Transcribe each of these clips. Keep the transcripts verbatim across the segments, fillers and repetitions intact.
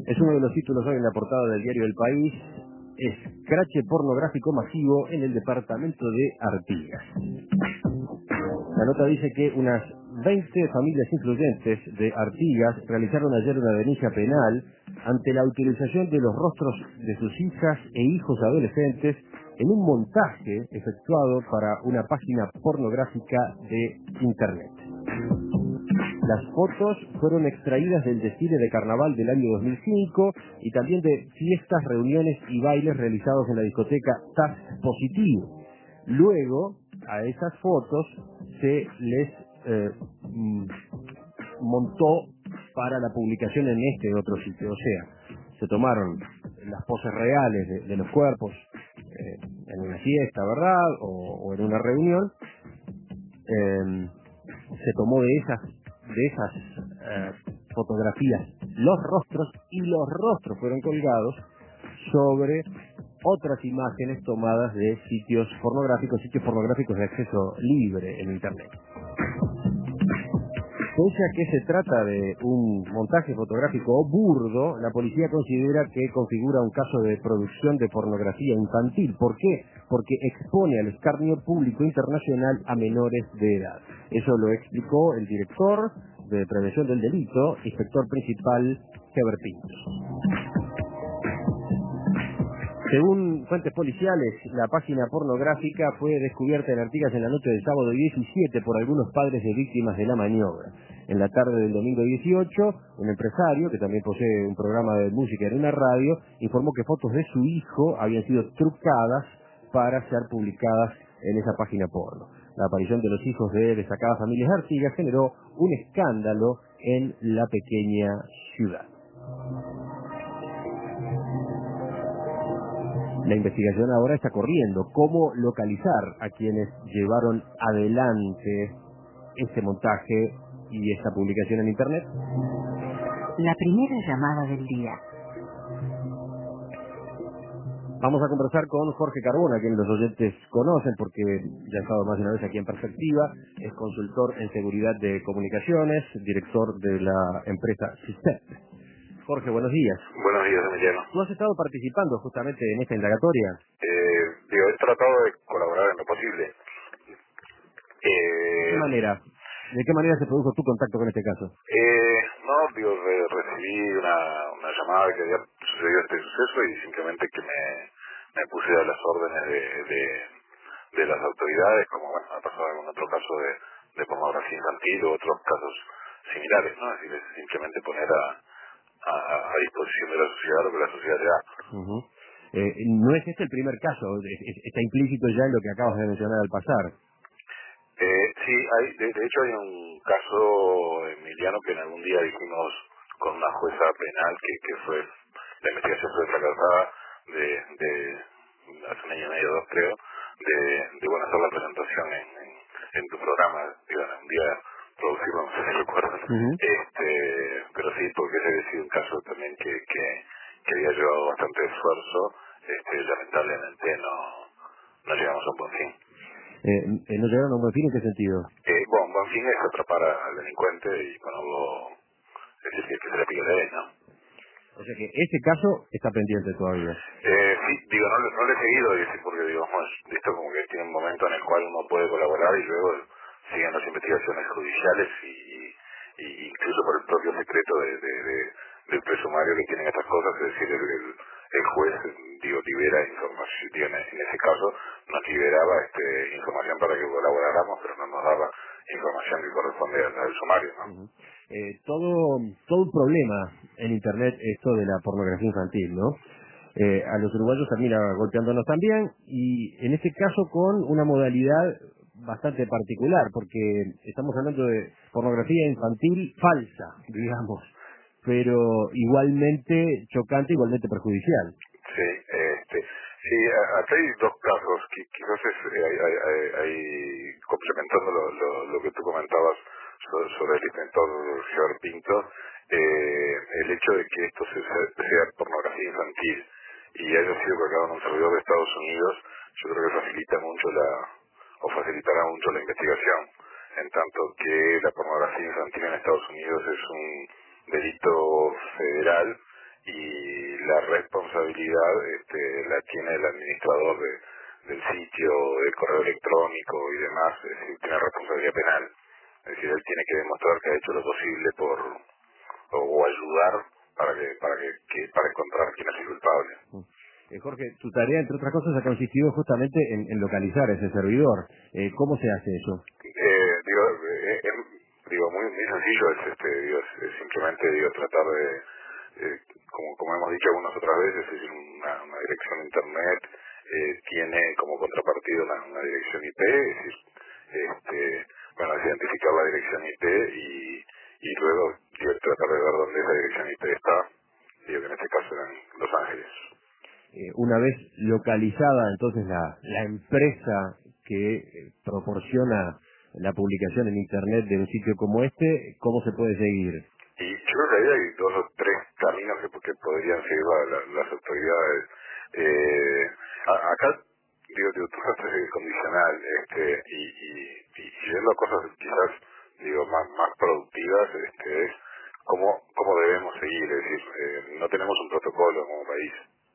Es uno de los títulos hoy en la portada del diario El País. Escrache pornográfico masivo en el departamento de Artigas. La nota dice que unas veinte familias influyentes de Artigas realizaron ayer una denuncia penal ante la utilización de los rostros de sus hijas e hijos adolescentes en un montaje efectuado para una página pornográfica de Internet. Las fotos fueron extraídas del desfile de carnaval del año dos mil cinco y también de fiestas, reuniones y bailes realizados en la discoteca Taz Positivo. Luego, a esas fotos se les eh, montó para la publicación en este otro sitio. O sea, se tomaron las poses reales de, de los cuerpos eh, en una fiesta, ¿verdad? O, o en una reunión. Eh, se tomó de esas de esas eh, fotografías los rostros y los rostros fueron colgados sobre otras imágenes tomadas de sitios pornográficos, sitios pornográficos de acceso libre en Internet. Pese a que se trata de un montaje fotográfico burdo, la policía considera que configura un caso de producción de pornografía infantil. ¿Por qué? Porque expone al escarnio público internacional a menores de edad. Eso lo explicó el director de Prevención del Delito, inspector principal Heber Pintos. Según fuentes policiales, la página pornográfica fue descubierta en Artigas en la noche del sábado diecisiete por algunos padres de víctimas de la maniobra. En la tarde del domingo dieciocho, un empresario, que también posee un programa de música en una radio, informó que fotos de su hijo habían sido trucadas para ser publicadas en esa página porno. La aparición de los hijos de destacadas familias de Artigas generó un escándalo en la pequeña ciudad. La investigación ahora está corriendo. ¿Cómo localizar a quienes llevaron adelante este montaje y esta publicación en Internet? La primera llamada del día. Vamos a conversar con Jorge Carbona, a quien los oyentes conocen porque ya ha estado más de una vez aquí en Perspectiva. Es consultor en seguridad de comunicaciones, director de la empresa SISTEP. Jorge, buenos días. Buenos días, Emiliano. ¿Tú has estado participando justamente en esta indagatoria? Eh, digo, he tratado de colaborar en lo posible. ¿De Eh, qué manera? ¿De qué manera se produjo tu contacto con este caso? eh, no, digo, re- recibí una, una llamada de que había sucedido este suceso y simplemente que me, me puse a las órdenes de, de, de las autoridades, como bueno, ha pasado algún otro caso de, de pornografía infantil o otros casos similares, ¿no? Es decir, es simplemente poner a A, a disposición de la sociedad lo que la sociedad le da. Uh-huh. eh, no es este el primer caso, es, es, está implícito ya en lo que acabas de mencionar al pasar. Eh, sí, hay, de, de hecho hay un caso, Emiliano, que en algún día dijimos con una jueza penal que, que fue, la investigación fue fracasada de, de hace un año y medio, dos creo, de, de bueno, hacer la presentación en, en, en tu programa, digo, en un día producirlo, no sé si recuerdan. Uh-huh. Este, pero sí, porque ese había sido un caso también que, que, que había llevado bastante esfuerzo, este, lamentablemente no, no llegamos a un buen fin. Eh, eh, ¿No llegaron a un buen fin? ¿En qué sentido? Eh, bueno, un buen fin es atrapar al delincuente y bueno, luego decir que, que se le pique la ley, ¿no? O sea que ese caso está pendiente todavía. Eh, sí, digo, no, le- no le he seguido, dice, porque digamos, esto como que tiene un momento en el cual uno puede colaborar y luego siguen las investigaciones judiciales y, y incluso por el propio secreto de, de, de, del presumario que tienen estas cosas, es decir, el, el, el juez, digo, libera información, digo, en, en ese caso nos liberaba este, información para que colaboráramos, pero no nos daba información que corresponde al, al sumario, ¿no? Uh-huh. eh, todo, todo un problema en Internet esto de la pornografía infantil, ¿no? Eh, a los uruguayos termina golpeándonos también y en este caso con una modalidad bastante particular porque estamos hablando de pornografía infantil falsa, digamos, pero igualmente chocante, igualmente perjudicial. Sí, este, sí, a- acá hay dos casos, que quizás es, eh, hay, hay, hay- hay- complementando lo, lo, lo que tú comentabas sobre, sobre el inspector George Pinto, eh, el hecho de que esto se- sea, sea pornografía infantil y haya sido colgado en un servidor de Estados Unidos, yo creo que facilita mucho la, o facilitará mucho la investigación, en tanto que la pornografía infantil en Estados Unidos es un delito federal y la responsabilidad este, la tiene el administrador de, del sitio, del correo electrónico y demás, es decir, tiene responsabilidad penal. Es decir, él tiene que demostrar que ha hecho lo posible por o, o ayudar para que para que, que para encontrar quién es el culpable. Eh, Jorge, tu tarea, entre otras cosas, ha consistido justamente en, en localizar ese servidor. Eh, ¿Cómo se hace eso? Eh, digo, eh, eh, digo muy, muy sencillo, es, este, digo, es, es simplemente digo, tratar de, eh, como, como hemos dicho algunas otras veces, es decir, una, una dirección de internet eh, tiene como contrapartida una, una dirección I P, es decir, este, bueno, es identificar la dirección I P y, y luego digo, tratar de ver dónde esa dirección I P está, digo que en este caso era en Los Ángeles. Eh, una vez localizada entonces la, la empresa que eh, proporciona la publicación en internet de un sitio como este, ¿cómo se puede seguir? Y yo creo que ahí hay dos o tres caminos que, que podrían seguir la- la- las autoridades. Eh, a- acá, digo, digo, tú sabes el condicional, este, y, y, y yendo a cosas quizás, digo, más, más productivas, este, es cómo, cómo debemos seguir, es decir, eh, no tenemos un protocolo como país.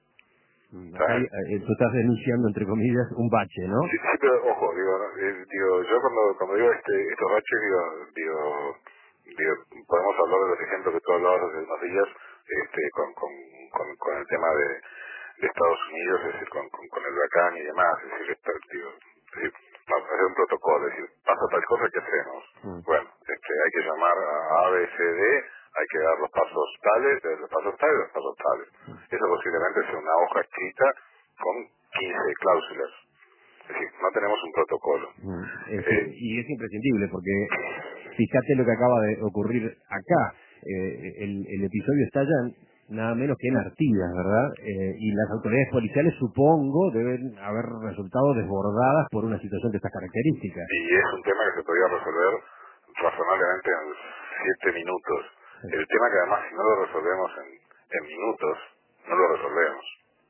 Mm, Acá hay, ¿Sabes? eh, tú estás denunciando, entre comillas, un bache, ¿no? Sí, sí, pero ojo, digo, ¿no? Eh, digo, yo cuando, cuando digo este, estos baches, digo, digo, digo, podemos hablar de los ejemplos que tú hablabas hace unos días, este, con, con, con, con el tema de, de Estados Unidos, es decir, con, con, con el huracán y demás, es decir, esto, digo, es decir, vamos a hacer un protocolo, es decir, pasa tal cosa, ¿qué hacemos? Mm. Bueno, este, hay que llamar a A, B, C, D, hay que dar los pasos tales, de los pasos tales, los pasos tales. Eso posiblemente sea una hoja escrita con quince cláusulas. Es decir, no tenemos un protocolo. Mm, es decir, Eh, y es imprescindible porque fíjate lo que acaba de ocurrir acá. Eh, el, el episodio estalla nada menos que en Artigas, ¿verdad? Eh, y las autoridades policiales, supongo, deben haber resultado desbordadas por una situación de estas características. y es un tema que se podría resolver razonablemente en siete minutos. Sí. El tema que además si no lo resolvemos en, en minutos, no lo resolvemos.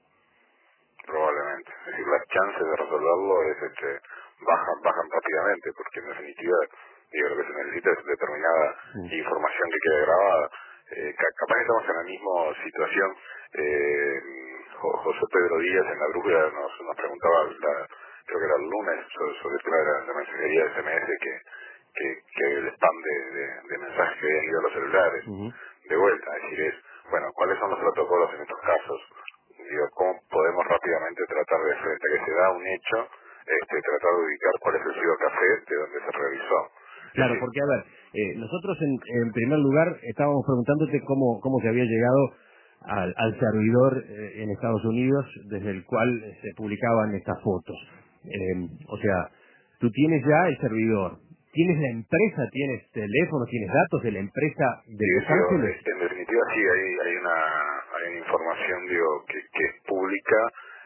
Probablemente. Es decir, las chances de resolverlo es, este, bajan, bajan rápidamente, porque en definitiva, digo, lo que se necesita es determinada Mm. información que quede grabada. Eh, ca- capaz que estamos en la misma situación. Eh, Jo- José Pedro Díaz en la brújula nos, nos preguntaba, la- creo que era el lunes, sobre, sobre el tema de la, la mensajería de S M S, que, que, que el spam de, de, de mensajes que habían ido a los celulares. Ujú. De vuelta, es decir, es, bueno, ¿cuáles son los protocolos en estos casos? Digo, ¿cómo podemos rápidamente tratar de, frente a que se da un hecho, este, tratar de ubicar cuál es el cibercafé de donde se realizó? Es Claro, decir, porque a ver, eh, nosotros en, en primer lugar estábamos preguntándote cómo, cómo se había llegado al, al servidor eh, en Estados Unidos desde el cual eh, se publicaban estas fotos. Eh, o sea, tú tienes ya el servidor, tienes la empresa, tienes teléfono, tienes datos de la empresa de sí, Los digo, Ángeles. eh, en definitiva sí hay, hay una hay una información digo que, que es pública,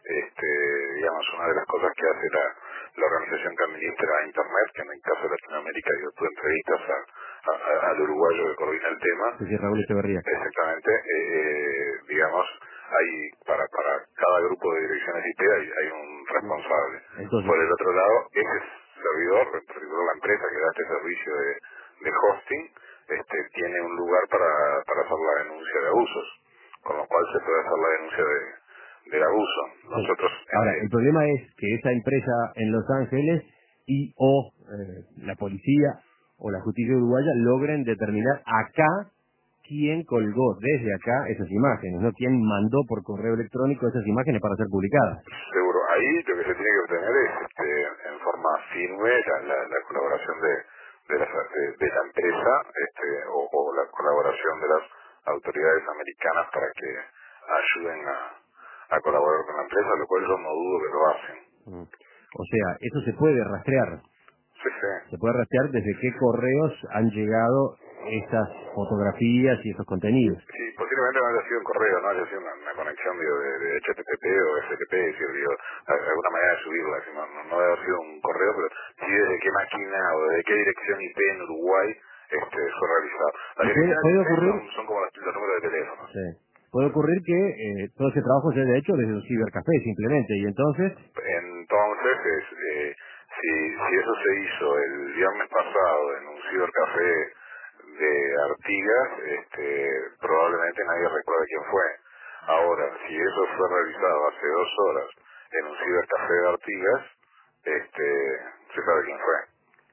este, digamos, una de las cosas que hace la, la organización que administra Internet, que en el caso de Latinoamérica yo tuve entrevistas a, a- a- al uruguayo que coordina el tema. Sí, sí, Raúl Echeverría. Exactamente, eh, digamos, hay para para cada grupo de direcciones I P hay, hay un responsable. Entonces, Por el otro lado, ese servidor, en particular la empresa que da este servicio de, de hosting, este, tiene un lugar para, para hacer la denuncia de abusos, con lo cual se puede hacer la denuncia de, del abuso. sí. Nosotros, Ahora, eh, el problema es que esa empresa en Los Ángeles y o eh, la policía o la justicia uruguaya logren determinar acá quién colgó desde acá esas imágenes, ¿no? Quién mandó por correo electrónico esas imágenes para ser publicadas. seguro, ahí lo que se tiene que obtener es este, en forma firme la, la, la colaboración de, de, las, de, de la empresa este, o, o la colaboración de las autoridades americanas para que ayuden a, a colaborar con la empresa, lo cual yo no dudo que lo hacen. Mm. O sea, eso se puede rastrear. Sí, sí. Se puede rastrear desde qué correos han llegado esas fotografías y esos contenidos. Sí, posiblemente no haya sido un correo, no haya sido una, una conexión digo, de, de H T T P o F T P, es decir, digo, a- alguna manera de subirla, así, no, no, no debe haber sido un correo, pero sí desde qué máquina o desde qué dirección I P en Uruguay este, fue realizado. Las Y puede, direcciones puede I P ocurrir, son, son como los, los números de teléfono. sí, puede ocurrir que eh, todo ese trabajo se haya hecho desde un cibercafé simplemente, y entonces, Entonces, es, eh, si, si eso se hizo el viernes pasado en un cibercafé de Artigas, este, probablemente nadie recuerda quién fue. Ahora, si eso fue realizado hace dos horas en un cibercafé de Artigas, este, se sabe quién fue.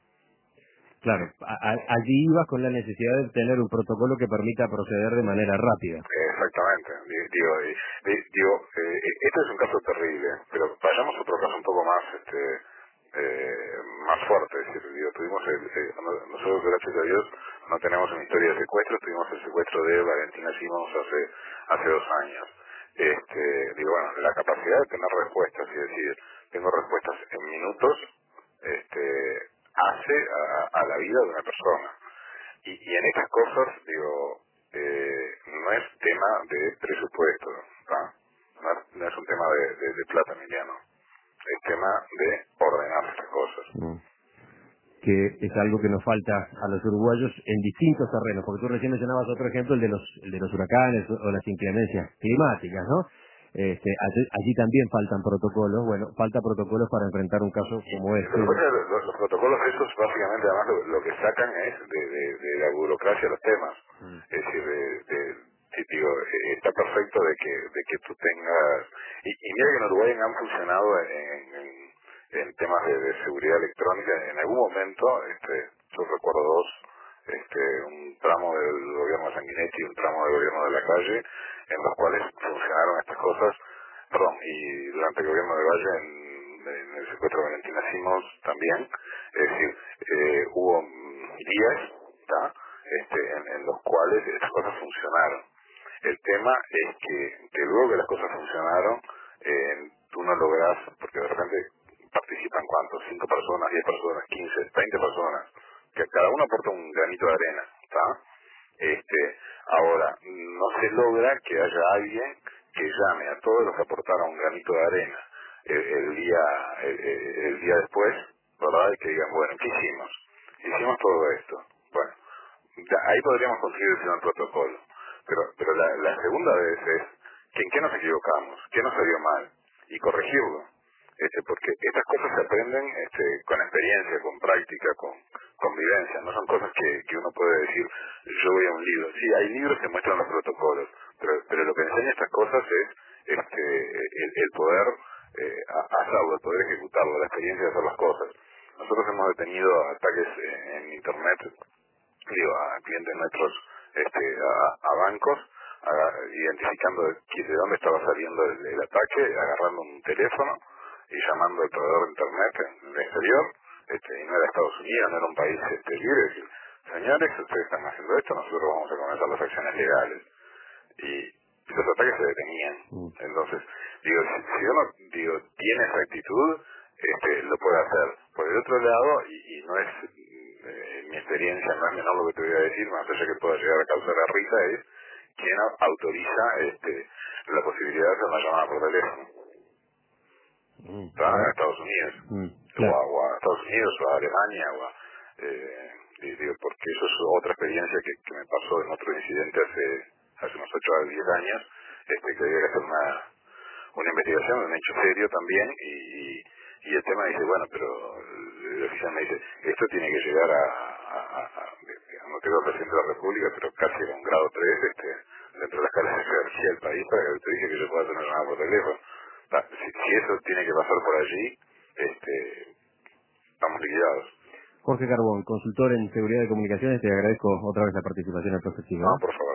Claro, a, a, allí ibas con la necesidad de tener un protocolo que permita proceder de manera rápida. Exactamente. Di- Digo, di- di- digo eh, este es un caso terrible, pero vayamos a otro caso un poco más este eh, más fuerte. Es decir, digo, tuvimos el, eh, no- nosotros, gracias a Dios, no tenemos una historia de secuestro, tuvimos el secuestro de Valentina Simons hace hace dos años. Este, digo, bueno, la capacidad de tener respuestas, es decir, tengo respuestas en minutos, este, hace a, a la vida de una persona. Y, y en estas cosas, digo, eh, no es tema de presupuesto, ¿tá? No, es no es un tema de, de, de plata, Emiliano. Es tema de ordenar estas cosas. Mm. Que es algo que nos falta a los uruguayos en distintos terrenos, porque tú recién mencionabas otro ejemplo, el de los, el de los huracanes o las inclemencias climáticas, ¿no? Este, allí, allí también faltan protocolos, bueno, falta protocolos para enfrentar un caso como Lo este. que pasa es que los, los protocolos esos, básicamente, además, lo, lo que sacan es de, de, de la burocracia los temas. Mm. Es decir, de, de, sí, digo, eh, está perfecto de que de que tú tengas... Y, y mira que en Uruguay han funcionado en, en, en temas de, de seguridad electrónica. En algún momento, este, yo recuerdo dos, este, un tramo del gobierno de Sanguinetti y un tramo del gobierno de la calle, en los cuales funcionaron estas cosas. Perdón, y durante el gobierno de Valle, en, en el secuestro de Valentina Simons también, es decir, eh, hubo mm, días, ¿tá? Este, en, en los cuales estas cosas funcionaron. El tema es que, que luego que las cosas funcionaron, eh, tú no logras, porque de repente participan cuántos, cinco personas, diez personas, quince, veinte personas, que cada uno aporta un granito de arena, ¿tá? Este, ahora, no se logra que haya alguien que llame a todos los que aportaron un granito de arena el, el día el, el- el día después, ¿verdad? Y que digan, bueno, ¿qué hicimos? Hicimos todo esto. Bueno, ya, ahí podríamos conseguir el primer protocolo. Pero, pero la, la segunda vez es que en qué nos equivocamos, qué nos salió mal, y corregirlo. Este, porque estas cosas se aprenden este, con experiencia, con práctica, con convivencia. No son cosas que, que uno puede decir, yo voy a un libro. Sí, hay libros que muestran los protocolos, pero, pero lo que enseña estas cosas es este, el, el poder eh, a- hacerlo, el poder ejecutarlo, la experiencia de hacer las cosas. Nosotros hemos detenido ataques en, en Internet, digo, a clientes nuestros, este, a, a bancos, a- identificando de, qui- de dónde estaba saliendo el, el ataque, agarrando un teléfono y llamando al proveedor de internet en el exterior, este, y no era Estados Unidos, no era un país este, libre, es decir, señores, ustedes están haciendo esto, nosotros vamos a comenzar las acciones legales. Y los ataques se detenían. Mm. Entonces, digo, si, si uno digo, tiene esa actitud, este, lo puede hacer. Por el otro lado, y, y no es eh, mi experiencia, no es menor lo que te voy a decir, más allá que pueda llegar a causar a risa, es quien autoriza este, la posibilidad de hacer una llamada por teléfono. Mm. ¿Está? A Ahora, Estados Unidos, mm, o claro. a, o a Estados Unidos, o a Alemania, o a, eh, di- digo, porque eso es otra experiencia que, que me pasó en otro incidente hace hace unos ocho a diez años, este, que había que hacer una, una investigación, un hecho serio también, y, y, y el tema dice, bueno, pero el oficial me dice, esto tiene que llegar a, a, a, a- no quedó presidente de la República, pero casi a un grado tres, este, dentro de las escala de jerarquía del país, para que te dice que yo pueda hacer una llamada por teléfono. Ta- Si, si eso tiene que pasar por allí, este, estamos liquidados. Jorge Carbón, consultor en seguridad de comunicaciones, te agradezco otra vez la participación en el prospectivo. No, ¿eh? por favor.